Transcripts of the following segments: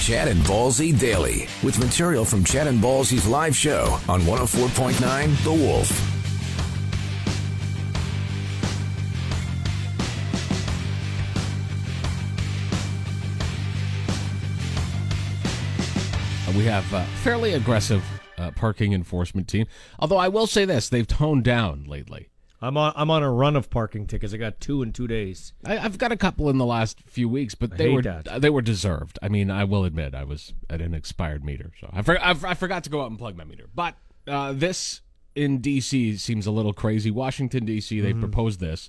Chad and Ballsy Daily, with material from Chad and Ballsy's live show on 104.9 The Wolf. We have a fairly aggressive parking enforcement team. Although I will say this, they've toned down lately. I'm on a run of parking tickets. I got 2 in 2 days. I've got a couple in the last few weeks, but they were deserved. I mean, I will admit I was at an expired meter, so I forgot to go out and plug my meter. But this in D.C. seems a little crazy. Washington, D.C., they proposed this.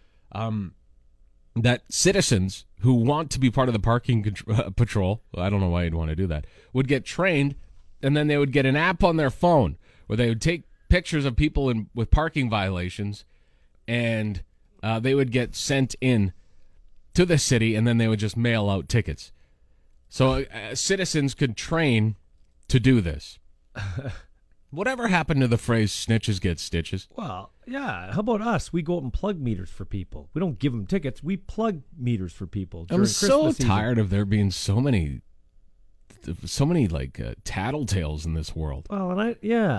That citizens who want to be part of the parking patrol, I don't know why you'd want to do that, would get trained, and then they would get an app on their phone where they would take pictures of people with parking violations, and they would get sent in to the city, and then they would just mail out tickets. So citizens could train to do this. Whatever happened to the phrase "snitches get stitches"? Well, yeah. How about us? We go out and plug meters for people. We don't give them tickets. We plug meters for people. I'm so tired of there being so many like tattletales in this world. Well,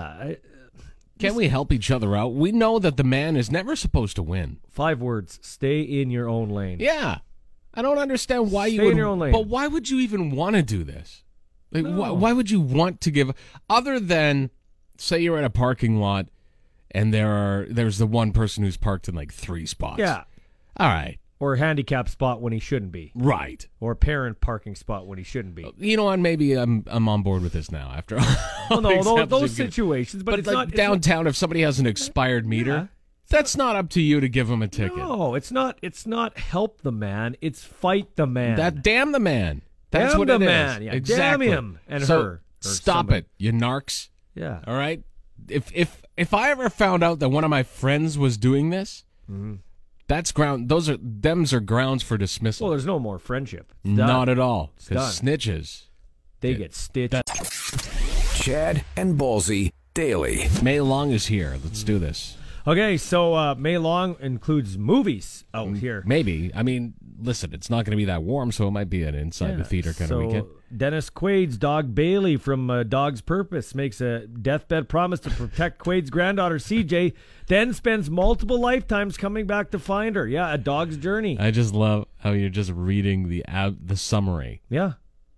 Can't we help each other out? We know that the man is never supposed to win. 5 words: stay in your own lane. Yeah, I don't understand why you stay would. In your own lane. But why would you even want to do this? Like, why would you want to give? Other than, say, you're in a parking lot, and there's the one person who's parked in like 3 spots. Yeah. All right. Or a handicap spot when he shouldn't be. Right. Or a parent parking spot when he shouldn't be. You know what? Maybe I'm on board with this now. After all, well, no, those situations. But it's like not downtown. If somebody has an expired meter, that's not up to you to give them a ticket. No, it's not. It's not help the man. It's fight the man. Damn the man. That's damn what the it man. is. Yeah, exactly. Damn him and so her. Stop it, you narcs. Yeah. All right. If I ever found out that one of my friends was doing this, that's ground. Them's are grounds for dismissal. Well, there's no more friendship. Not at all. Because snitches, they get stitched. Chad and Ballsy Daily. May Long is here. Let's do this. Okay, so May Long includes movies out here. Maybe. I mean, listen, it's not going to be that warm, so it might be an inside the theater kind of weekend. Dennis Quaid's dog Bailey from Dog's Purpose makes a deathbed promise to protect Quaid's granddaughter CJ, then spends multiple lifetimes coming back to find her. Yeah, A Dog's Journey. I just love how you're just reading the summary. Yeah.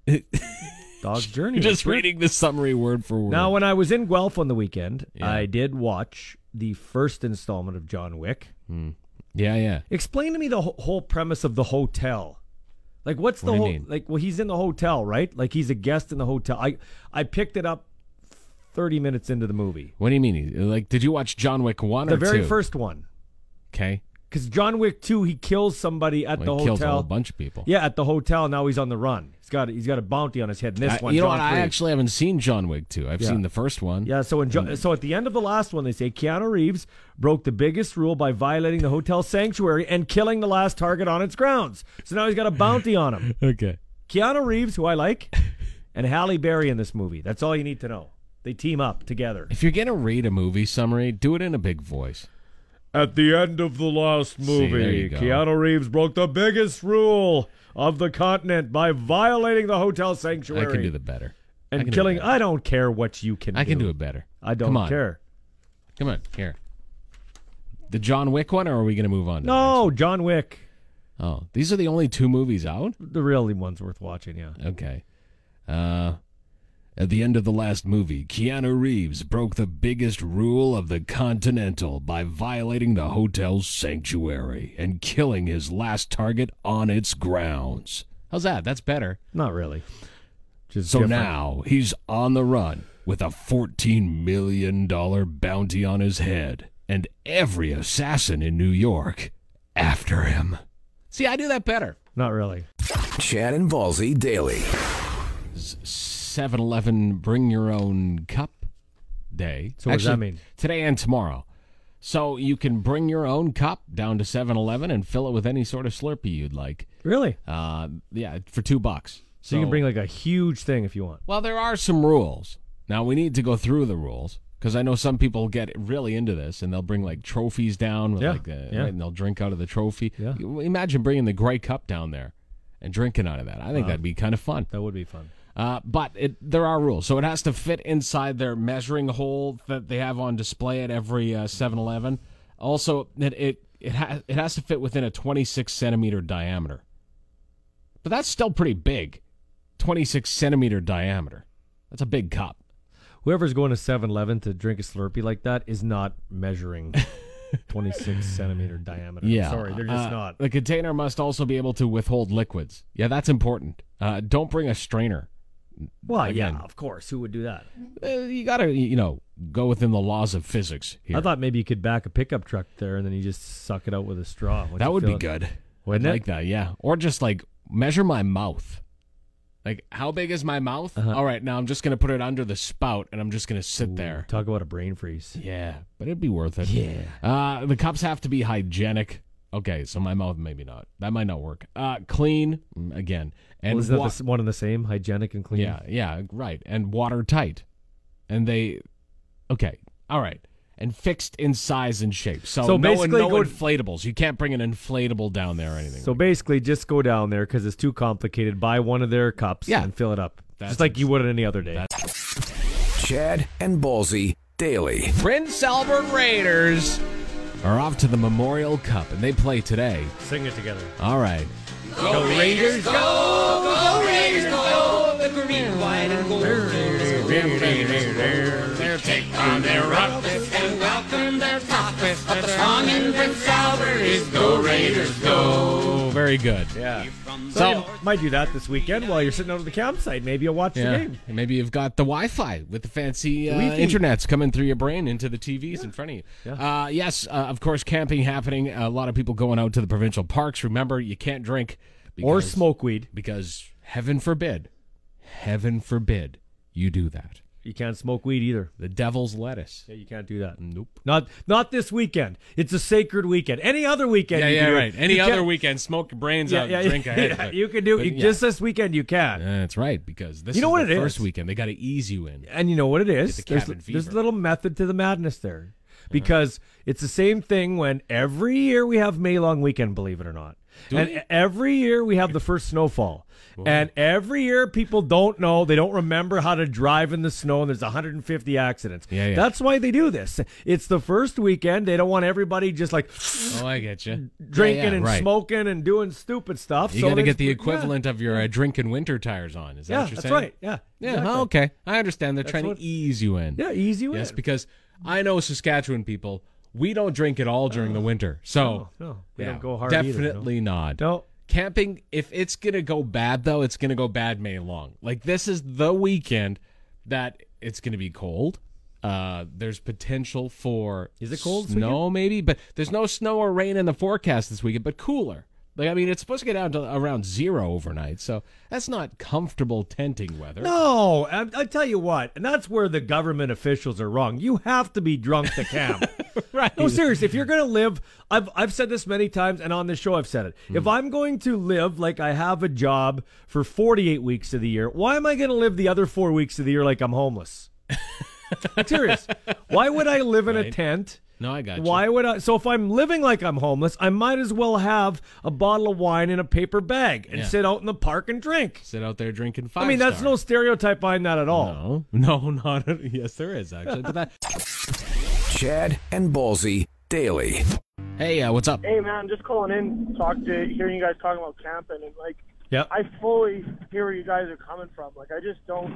Dog's Journey. You're just reading the summary word for word. Now, when I was in Guelph on the weekend, I did watch the first installment of John Wick. Yeah. Explain to me the whole premise of the hotel. Like, what's the whole... Like, well, he's in the hotel, right? Like, he's a guest in the hotel. I picked it up 30 minutes into the movie. What do you mean? Like, did you watch John Wick 1 or 2? The very first one. Okay. Because John Wick 2, he kills somebody at the hotel. He kills a whole bunch of people. Yeah, at the hotel. Now he's on the run. He's got a bounty on his head. And this one, you know John what? I 3. actually haven't seen John Wick 2. I've seen the first one. Yeah, so at the end of the last one, they say Keanu Reeves broke the biggest rule by violating the hotel sanctuary and killing the last target on its grounds. So now he's got a bounty on him. Okay. Keanu Reeves, who I like, and Halle Berry in this movie. That's all you need to know. They team up together. If you're going to read a movie summary, do it in a big voice. At the end of the last movie, Keanu Reeves broke the biggest rule of the continent by violating the hotel sanctuary. I can do the better. And killing... I don't care what you can do. I can do it better. I don't care. Come on, here. The John Wick one, or are we going to move on to No, John Wick. Oh, these are the only 2 movies out? The really ones worth watching, yeah. Okay. At the end of the last movie, Keanu Reeves broke the biggest rule of the Continental by violating the hotel's sanctuary and killing his last target on its grounds. How's that? That's better. Not really. Just so different. Now he's on the run with a $14 million bounty on his head and every assassin in New York after him. See, I do that better. Not really. Chad and Ballsy Daily. 7-Eleven Bring Your Own Cup Day. So what does that mean? Today and tomorrow. So you can bring your own cup down to 7-Eleven and fill it with any sort of Slurpee you'd like. Really? Yeah, for $2. So you can bring like a huge thing if you want. Well, there are some rules. Now, we need to go through the rules because I know some people get really into this and they'll bring like trophies down with right, and they'll drink out of the trophy. Yeah. Imagine bringing the Grey Cup down there and drinking out of that. I think that'd be kind of fun. That would be fun. But there are rules. So it has to fit inside their measuring hole that they have on display at every 7-Eleven. Also, it has to fit within a 26-centimeter diameter. But that's still pretty big. 26-centimeter diameter. That's a big cup. Whoever's going to 7-Eleven to drink a Slurpee like that is not measuring 26-centimeter diameter. Yeah. Sorry, they're just not. The container must also be able to withhold liquids. Yeah, that's important. Don't bring a strainer. Well, Again. yeah, of course. Who would do that? You got to, go within the laws of physics here. I thought maybe you could back a pickup truck there and then you just suck it out with a straw. once that you would fill be it. good. Wouldn't I'd it? like that, yeah. Or just measure my mouth. Like, how big is my mouth? All right, now I'm just going to put it under the spout and I'm just going to sit there. Talk about a brain freeze. Yeah, but it'd be worth it. Yeah. The cups have to be hygienic. Okay, so my mouth maybe not. That might not work. Clean, again. And Well, isn't that one and the same? Hygienic and clean? yeah, right. And watertight. And okay, all right. And fixed in size and shape. So basically no inflatables. You can't bring an inflatable down there or anything. So basically, just go down there because it's too complicated. Buy one of their cups and fill it up. Just like you would any other day. Chad and Ballsy daily. Prince Albert Raiders are off to the Memorial Cup, and they play today. Sing it together. All right. Go Raiders, go! Go Raiders, go! The green, white, and gold. They'll take on their roughest and welcome their toughest. But the song in Prince Albert is Go Raiders, go! Oh, very good. Yeah. So- you might do that this weekend while you're sitting out at the campsite. Maybe you'll watch the game. And maybe you've got the Wi-Fi with the fancy Wi-Fi. internets coming through your brain into the TVs in front of you. Yeah. Yes, of course, camping happening. A lot of people going out to the provincial parks. Remember, you can't drink Or smoke weed. because heaven forbid you do that. You can't smoke weed either. The devil's lettuce. Yeah, you can't do that. Nope. Not this weekend. It's a sacred weekend. Any other weekend. you Yeah, can do it. right. Any You other can't- weekend, smoke your brains out, drink ahead of it. You can do But, yeah. just this weekend. You can. That's right, because this You know is what the it first is? weekend. They got to ease you in. And you know what it is? Get the There's cabin there's a fever. little method to the madness there. Because it's the same thing when every year we have May Long Weekend, believe it or not. And every year we have the first snowfall. And every year people don't know, they don't remember how to drive in the snow, and there's 150 accidents. Yeah. That's why they do this. It's the first weekend. They don't want everybody just like Oh, I get you. drinking and right. smoking and doing stupid stuff. You So got to they get the just- equivalent of your drinking winter tires on. Is that Yeah, what you're that's saying? right. Yeah. Yeah, exactly. oh, okay. I understand. They're trying what- to ease you in. Yeah, easy win. Yes, because I know Saskatchewan people, we don't drink at all during the winter. So, No, we yeah, don't go hard either, definitely not. No. Camping, if it's going to go bad, though, it's going to go bad May long. Like, this is the weekend that it's going to be cold. There's potential for Is it cold this snow, maybe, but there's no snow or rain in the forecast this weekend, but cooler. Like, I mean, it's supposed to get down to around 0 overnight, so that's not comfortable tenting weather. No, I tell you what, and that's where the government officials are wrong. You have to be drunk to camp. Right. No, seriously, if you're going to live, I've said this many times, and on this show I've said it. If I'm going to live like I have a job for 48 weeks of the year, why am I going to live the other 4 weeks of the year like I'm homeless? I'm serious. Why would I live in a tent? No, I got you. Why would I? So if I'm living like I'm homeless, I might as well have a bottle of wine in a paper bag and Yeah. sit out in the park and drink. Sit out there drinking 5 I mean, that's no stereotype behind that at all. No, not yes, there is actually. But that. Chad and Ballsy daily. Hey, what's up? Hey man, just calling in, hearing you guys talking about camping, and like, Yep. I fully hear where you guys are coming from. Like, I just don't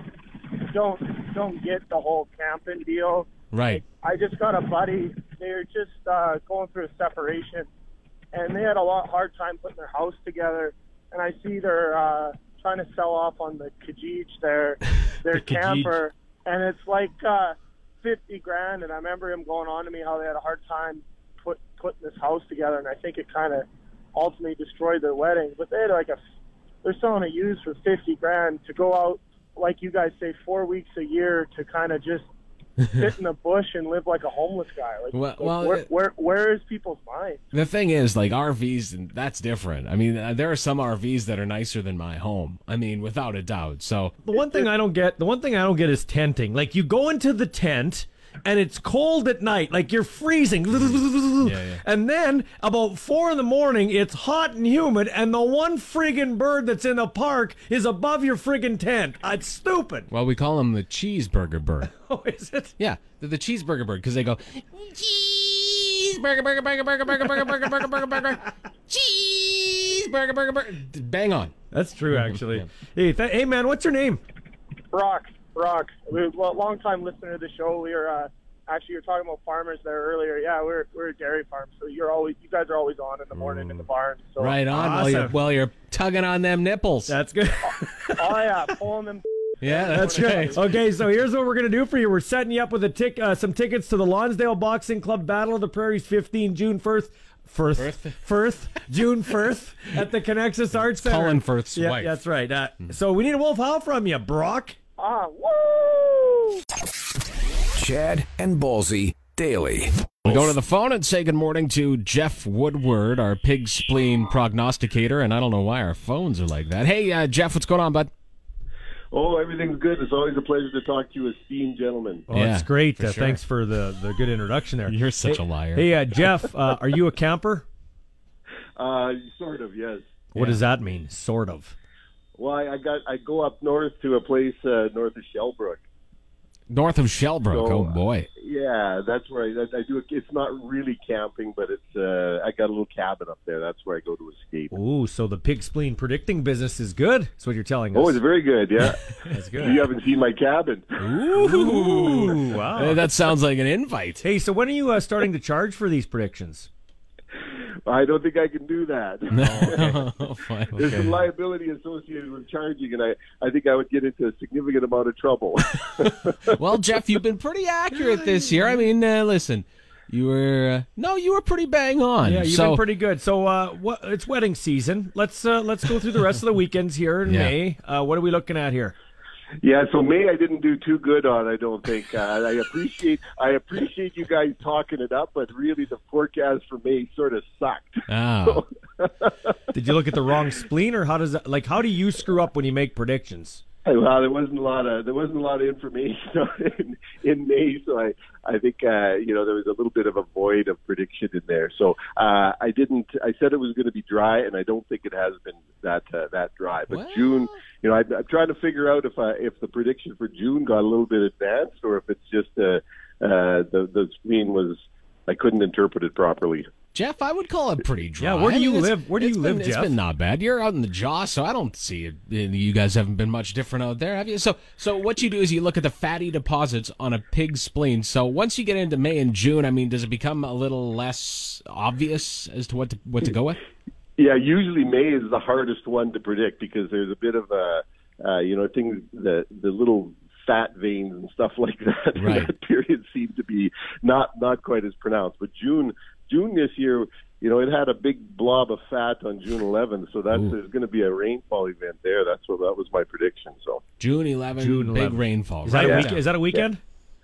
get the whole camping deal. Right. I just got a buddy. They're just going through a separation, and they had a hard time putting their house together. And I see they're trying to sell off on the Kijij their Kijij. camper, and it's like $50,000. And I remember him going on to me how they had a hard time putting this house together, and I think it kind of ultimately destroyed their wedding. But they had they're selling it used for $50,000 to go out, like you guys say, 4 weeks a year to kind of just sit in the bush and live like a homeless guy. Like, where is people's mind? The thing is, like RVs, and that's different. I mean, there are some RVs that are nicer than my home. I mean, without a doubt. So The one thing I don't get is tenting. Like, you go into the tent and it's cold at night, like you're freezing. Yeah. And then about 4 a.m, it's hot and humid, and the one friggin' bird that's in the park is above your friggin' tent. It's stupid. Well, we call them the cheeseburger bird. Oh, is it? Yeah, they're the cheeseburger bird because they go cheeseburger, burger, burger, burger, burger, burger, burger, burger, burger, burger, cheeseburger, burger, burger. Bang on. That's true, actually. Hey, man, what's your name? Brock. Well, long time listener to the show. We were actually you're talking about farmers there earlier. Yeah, we're a dairy farm, so you guys are always on in the morning in the barn. So. Right on. Awesome. While you're tugging on them nipples. That's good. Oh yeah, pulling them. Yeah, that's Okay. right. Okay, so here's what we're going to do for you. We're setting you up with some tickets to the Lonsdale Boxing Club Battle of the Prairies 15 June 1st. June 1st at the Connexus Arts Center. Colin Firth's yeah, wife. that's right. So we need a wolf howl from you, Brock. Woo! Chad and Ballsy daily. We go to the phone and say good morning to Jeff Woodward, our pig spleen prognosticator, and I don't know why our phones are like that. Hey, Jeff, what's going on, bud? Oh, everything's good. It's always a pleasure to talk to you, esteemed gentlemen. Oh, Yeah, that's great. for sure. Thanks for the good introduction there. You're such a liar. Hey, Jeff, are you a camper? Sort of, yes. What does that mean? Sort of. Well, I go up north to a place north of Shellbrook. North of Shellbrook. So, Oh, boy. Yeah, that's where I do. It's not really camping, but it's I got a little cabin up there. That's where I go to escape. Ooh, so the pig spleen predicting business is good. That's what you're telling us. Oh, it's very good. Yeah, That's good. you haven't seen my cabin. Ooh, wow. That sounds like an invite. Hey, so when are you starting to charge for these predictions? I don't think I can do that. Oh, fine. There's some liability associated with charging, and I think I would get into a significant amount of trouble. Well, Jeff, you've been pretty accurate this year. I mean, listen, you were pretty bang on. Yeah, you've been pretty good. So, it's wedding season. Let's go through the rest of the weekends here in Yeah. May. What are we looking at here? Yeah, so May I didn't do too good on. I don't think. I appreciate you guys talking it up, but really the forecast for May sort of sucked. Oh. Did you look at the wrong spleen, or how do you screw up when you make predictions? Well, there wasn't a lot of information in May, so I think there was a little bit of a void of prediction in there. So I said it was going to be dry, and I don't think it has been that dry. But Well. June, I'm trying to figure out if the prediction for June got a little bit advanced, or if it's just the spleen was I couldn't interpret it properly. Jeff, I would call it pretty dry. Yeah, where do you it's- live? Where do you live, It's Jeff? been not bad. You're out in the Jaw, so I don't see it. You guys haven't been much different out there, have you? So what you do is you look at the fatty deposits on a pig spleen. So once you get into May and June, I mean, does it become a little less obvious as to what to go with? Yeah, usually May is the hardest one to predict because there's a bit of things the little fat veins and stuff like that in Right. that period seem to be not quite as pronounced. But June this year, it had a big blob of fat on June 11th, so there's going to be a rainfall event there. That was my prediction. So June 11, June big 11. rainfall. Is that right? a week? Is that a weekend?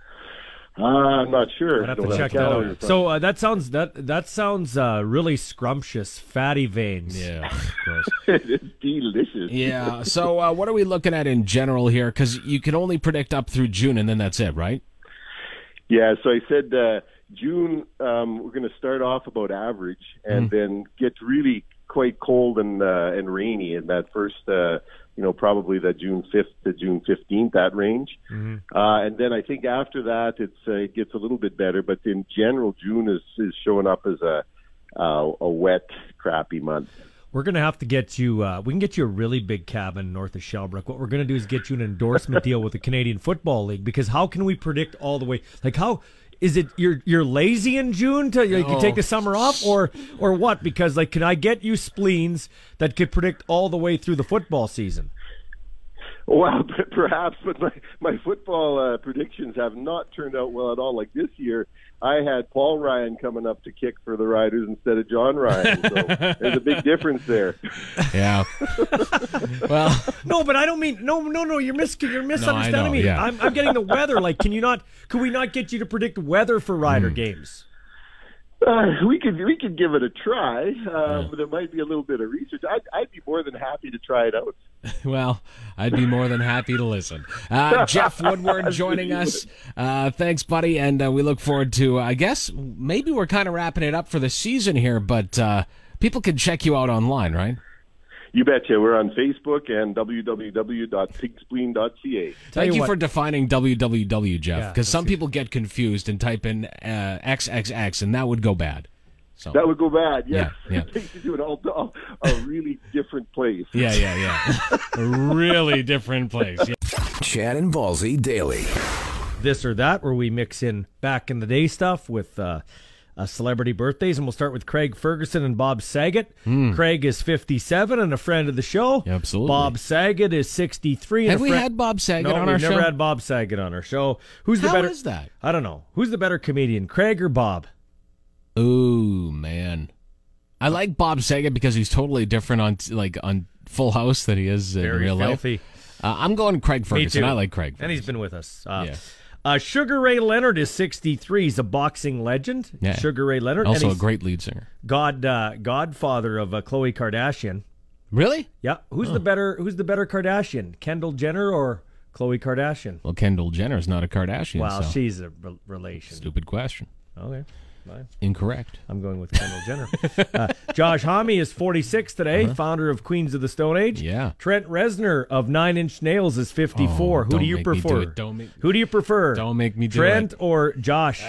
I'm not sure. I'd have Don't to check a that calendar in out. front. So that sounds really scrumptious, fatty veins. Yeah, of course. It's delicious. Yeah. So what are we looking at in general here? Because you can only predict up through June, and then that's it, right? Yeah, so I said June, we're going to start off about average and then get really quite cold and rainy in that first, probably that June 5th to June 15th, that range. And then I think after that it gets a little bit better, but in general, June is showing up as a wet, crappy month. We're going to have to get you, we can get you a really big cabin north of Shellbrook. What we're going to do is get you an endorsement deal with the Canadian Football League, because how can we predict all the way? Like, how is it you're lazy in June to you take the summer off, or what? Because, like, can I get you spleens that could predict all the way through the football season? Well, perhaps, but my football predictions have not turned out well at all. Like this year, I had Paul Ryan coming up to kick for the Riders instead of John Ryan. So there's a big difference there. Yeah. Well, No, but I don't mean no. You're misunderstanding know, me. yeah. I'm getting the weather. Like, could we not get you to predict weather for Rider games? We could give it a try, but there might be a little bit of research. I'd be more than happy to try it out. Well, I'd be more than happy to listen. Jeff Woodward joining us. Thanks, buddy, and we look forward to, I guess, maybe we're kind of wrapping it up for the season here, but people can check you out online, right? You betcha. We're on Facebook and www.pigspleen.ca. Thank you for defining www, Jeff, because some people get confused and type in XXX, and that would go bad. So. That would go bad, yes. Yeah. It takes you to a really different place. Yeah. A really different place. Yeah. Chad and Ballsy Daily. This or that, where we mix in back in the day stuff with celebrity birthdays, and we'll start with Craig Ferguson and Bob Saget. Craig is 57 and a friend of the show. Absolutely. Bob Saget is 63. Have we had Bob Saget on our show? No, we've never had Bob Saget on our show. How is that? I don't know. Who's the better comedian, Craig or Bob? Ooh, man. I like Bob Saget because he's totally different on Full House than he is in real filthy. life. I'm going Craig Ferguson. Me too. I like Craig Ferguson. And he's been with us. Yeah. Sugar Ray Leonard is 63. He's a boxing legend. Yeah. Sugar Ray Leonard. Also and a he's great lead singer. godfather of Khloe Kardashian. Really? Yeah. Who's the better Kardashian? Kendall Jenner or Khloe Kardashian? Well, Kendall Jenner's not a Kardashian. Well, so. she's a relation. Stupid question. Okay. Fine. Incorrect. I'm going with Kendall Jenner. Josh Homme is 46 today, founder of Queens of the Stone Age. Yeah. Trent Reznor of Nine Inch Nails is 54. Who do you prefer? Who do you prefer? Don't make me do Trent it. or Josh?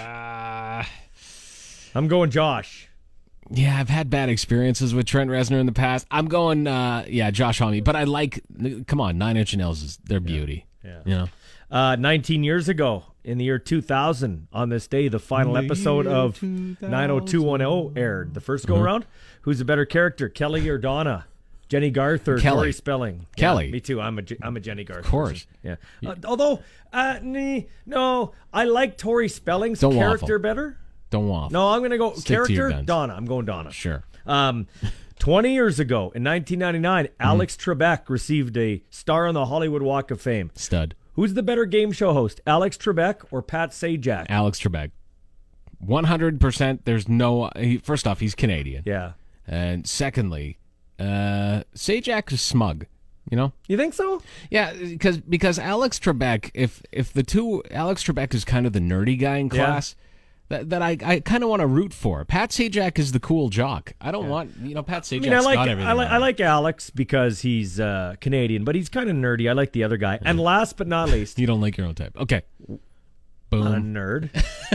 I'm going Josh. Yeah, I've had bad experiences with Trent Reznor in the past. I'm going, Josh Homme. But I like, come on, Nine Inch Nails is their beauty. Yeah. You know? 19 years ago, in the year 2000, on this day, the final episode of 90210 aired. The first go-around, who's the better character, Kelly or Donna? Jenny Garth or Kelly. Tori Spelling? Kelly. Yeah, me too. I'm a Jenny Garth. Of course. person. Yeah. Although, no, I like Tori Spelling's Don't character waffle. better. Don't waffle. No, I'm going to go Stick to your character, guns. Donna. I'm going Donna. Sure. 20 years ago, in 1999, Alex Trebek received a star on the Hollywood Walk of Fame. Stud. Who's the better game show host, Alex Trebek or Pat Sajak? Alex Trebek. 100%. There's no. First off, he's Canadian. Yeah. And secondly, Sajak is smug. You know? You think so? Yeah, because Alex Trebek, if the two, Alex Trebek is kind of the nerdy guy in class. That I kind of want to root for. Pat Sajak is the cool jock. I don't want, Pat Sajak's got everything. I like Alex because he's Canadian, but he's kind of nerdy. I like the other guy. And last but not least, You don't like your own type. Okay. Boom. not a nerd.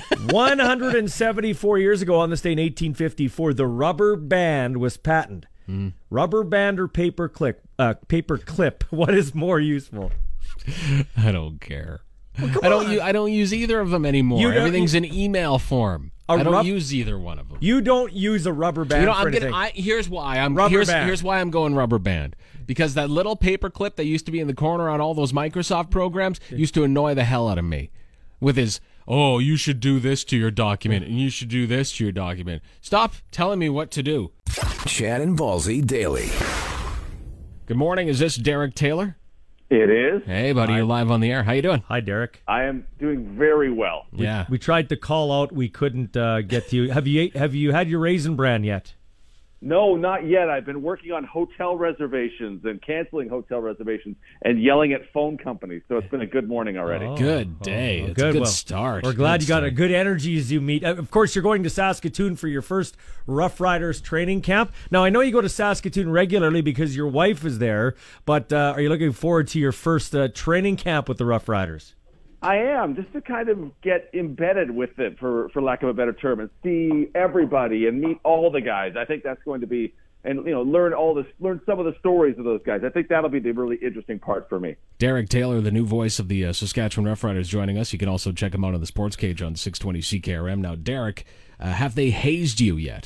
174 years ago on this day in 1854, the rubber band was patented. Rubber band or paper clip? What is more useful? I don't care. Well, I don't use either of them anymore. Everything's in email form. I don't use either one of them. You don't use a rubber band for anything. Here's why I'm band. Here's why I'm going rubber band. Because that little paper clip that used to be in the corner on all those Microsoft programs used to annoy the hell out of me. With his, you should do this to your document and you should do this to your document. Stop telling me what to do. Chad and Ballsy Daily. Good morning. Is this Derek Taylor? It is. Hey, buddy. You're live on the air. How you doing? Hi, Derek. I am doing very well. Yeah. We tried to call out. We couldn't get to you. Have you had your Raisin Bran yet? No, not yet. I've been working on hotel reservations and canceling hotel reservations and yelling at phone companies. So it's been a good morning already. Good day. It's a good start. We're glad you got a good energy as you meet. Of course, you're going to Saskatoon for your first Rough Riders training camp. Now, I know you go to Saskatoon regularly because your wife is there, but are you looking forward to your first training camp with the Rough Riders? I am, just to kind of get embedded with it, for lack of a better term, and see everybody and meet all the guys. I think that's going to be, and learn some of the stories of those guys. I think that'll be the really interesting part for me. Derek Taylor, the new voice of the Saskatchewan Roughriders, joining us. You can also check him out on the Sports Cage on 620 CKRM. Now, Derek, have they hazed you yet?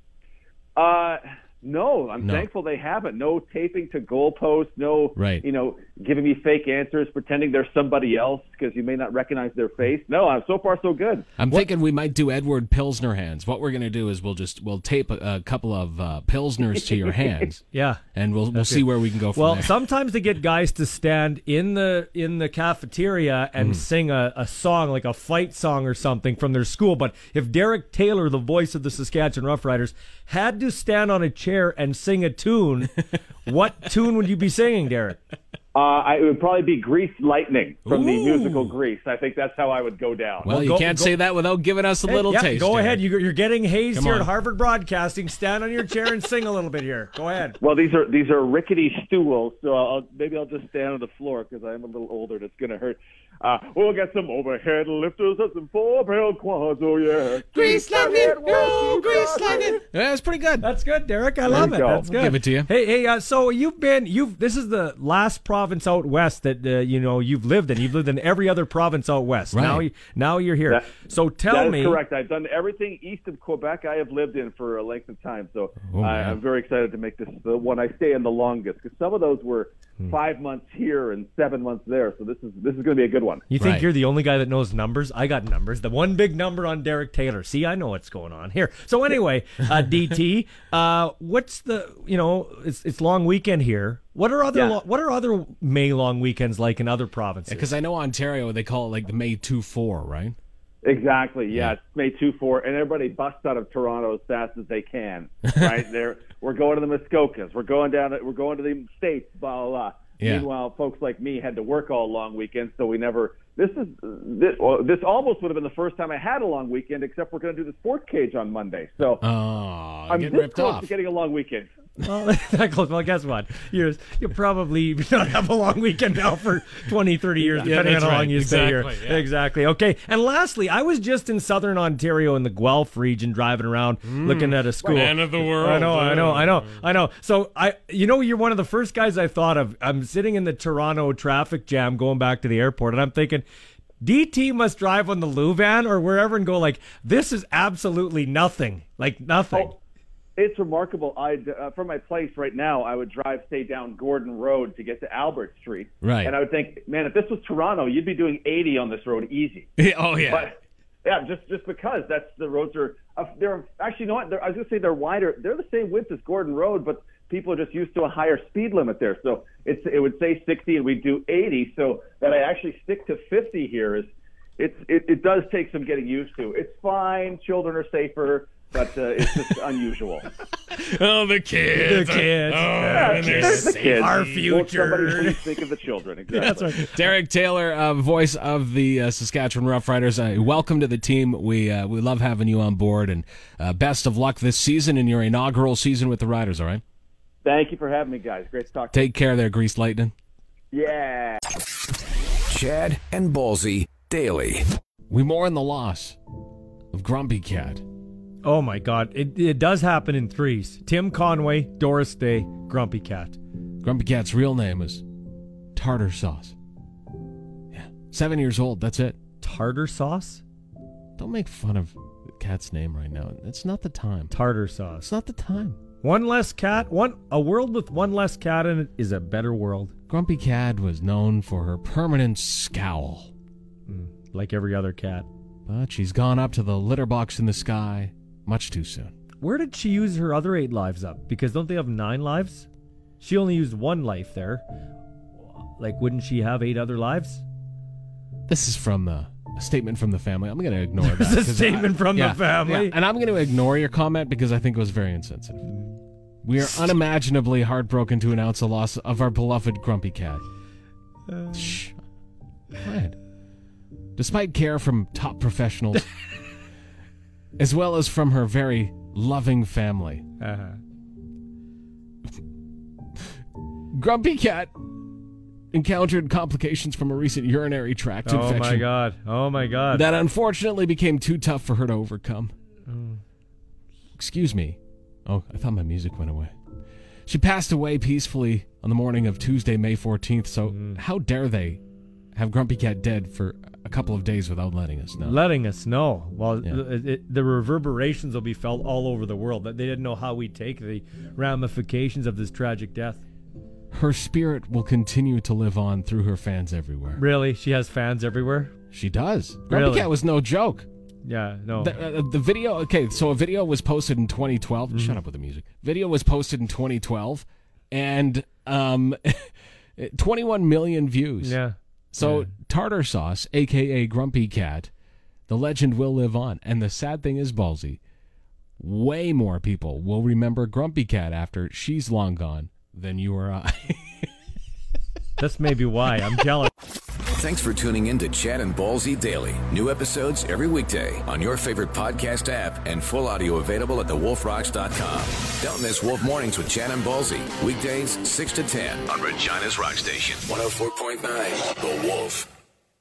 No, I'm thankful they haven't. No taping to goalposts, no, right. Giving me fake answers, pretending they're somebody else because you may not recognize their face. No, so far so good. I'm thinking we might do Edward Pilsner hands. What we're going to do is we'll tape a couple of Pilsners to your hands. Yeah. And we'll see where we can go from there. Well, sometimes they get guys to stand in the cafeteria and sing a song, like a fight song or something from their school. But if Derek Taylor, the voice of the Saskatchewan Roughriders, had to stand on a chair chair and sing a tune, what tune would you be singing, Derek? It would probably be Grease Lightning from the musical Grease. I think that's how I would go down. Well, you can't say that without giving us a little taste. Go Derek. ahead. You're getting hazed Come here on. at Harvard Broadcasting. Stand on your chair and sing a little bit here. Go ahead. Well, these are rickety stools, so maybe I'll just stand on the floor because I'm a little older and it's going to hurt. We'll get some overhead lifters and some 4-barrel quads, oh yeah. Grease lightning, oh, grease lightning. Yeah, that's pretty good. That's good, Derek. I love it. go. That's good. Give it to you. Hey, so this is the last province out west that you've lived in. You've lived in every other province out west. Right. Now you're here. So tell me. That is correct. I've done everything east of Quebec I have lived in for a length of time. So Oh, man. I'm very excited to make this the one I stay in the longest because some of those were 5 months here and 7 months there. So this is going to be a good one. You think Right. you're the only guy that knows numbers? I got numbers. The one big number on Derek Taylor. See, I know what's going on here. So anyway, DT, what's the it's long weekend here. What are other May long weekends like in other provinces? Because I know Ontario, they call it like the May 2-4, right? Exactly. Yeah, it's May 2-4, and everybody busts out of Toronto as fast as they can. Right we're going to the Muskokas. We're going to the States. Blah blah blah. Yeah. Meanwhile, folks like me had to work all long weekends, so we never. This almost would have been the first time I had a long weekend, except we're going to do the sports cage on Monday. So I'm getting this ripped close off. to getting a long weekend. Well, guess what? You'll probably not have a long weekend now for 20, 30 years, depending on that's how long right. you stay here. Exactly, yeah. Exactly. Okay. And lastly, I was just in southern Ontario in the Guelph region driving around looking at a school. Man of the world. I know. So you're one of the first guys I thought of. I'm sitting in the Toronto traffic jam going back to the airport, and I'm thinking, DT must drive on the Louvan or wherever and go like, this is absolutely nothing. Like nothing. Oh, it's remarkable. From my place right now, I would stay down Gordon Road to get to Albert Street. Right. And I would think, man, if this was Toronto, you'd be doing 80 on this road easy. Oh, yeah. But yeah, just because the roads are they're actually, you know what? I was going to say they're wider. They're the same width as Gordon Road, but people are just used to a higher speed limit there. So it would say 60 and we'd do 80. So that I actually stick to 50 here it does take some getting used to. It's fine. Children are safer. But it's just unusual. Oh, the kids. The kids. The kids. Our Won't future. somebody please think of the children. Exactly. That's right. Derek Taylor, voice of the Saskatchewan Roughriders. Welcome to the team. We love having you on board, and best of luck this season in your inaugural season with the Riders, all right? Thank you for having me, guys. Great to talk to you. Take care there, Grease Lightning. Yeah. Chad and Ballsy daily. We mourn the loss of Grumpy Cat. Oh my God! It does happen in threes. Tim Conway, Doris Day, Grumpy Cat. Grumpy Cat's real name is Tartar Sauce. Yeah, 7 years old. That's it. Tartar sauce? Don't make fun of the cat's name right now. It's not the time. Tartar sauce. It's not the time. One less cat. A world with one less cat in it is a better world. Grumpy Cat was known for her permanent scowl. Like every other cat. But she's gone up to the litter box in the sky much too soon. Where did she use her other 8 lives up? Because don't they have 9 lives? She only used 1 life there. Like, wouldn't she have 8 other lives? This is from a statement from the family. I'm going to ignore that. It's a 'cause statement from the family. Yeah, and I'm going to ignore your comment because I think it was very insensitive. We are unimaginably heartbroken to announce the loss of our beloved Grumpy Cat. Shh. Quiet. Despite care from top professionals, as well as from her very loving family, Grumpy Cat encountered complications from a recent urinary tract infection. Oh my God. That unfortunately became too tough for her to overcome. Excuse me. Oh, I thought my music went away. She passed away peacefully on the morning of Tuesday, May 14th, so how dare they have Grumpy Cat dead for a couple of days without letting us know? Letting us know. Well, Yeah. the reverberations will be felt all over the world. They didn't know how we take the ramifications of this tragic death. Her spirit will continue to live on through her fans everywhere. Really? She has fans everywhere? She does. Grumpy Really? Cat was no joke. Yeah, no. The video, okay, so a video was posted in 2012. Shut up with the music. Video was posted in 2012, and 21 million views. Yeah. So Tartar Sauce, a.k.a. Grumpy Cat, the legend will live on. And the sad thing is, Ballsy, way more people will remember Grumpy Cat after she's long gone than you or I. That's maybe why I'm jealous. Thanks for tuning in to Chad and Ballsy Daily. New episodes every weekday on your favorite podcast app and full audio available at thewolfrocks.com. Don't miss Wolf Mornings with Chad and Ballsy. Weekdays 6 to 10 on Regina's Rock Station. 104.9 The Wolf.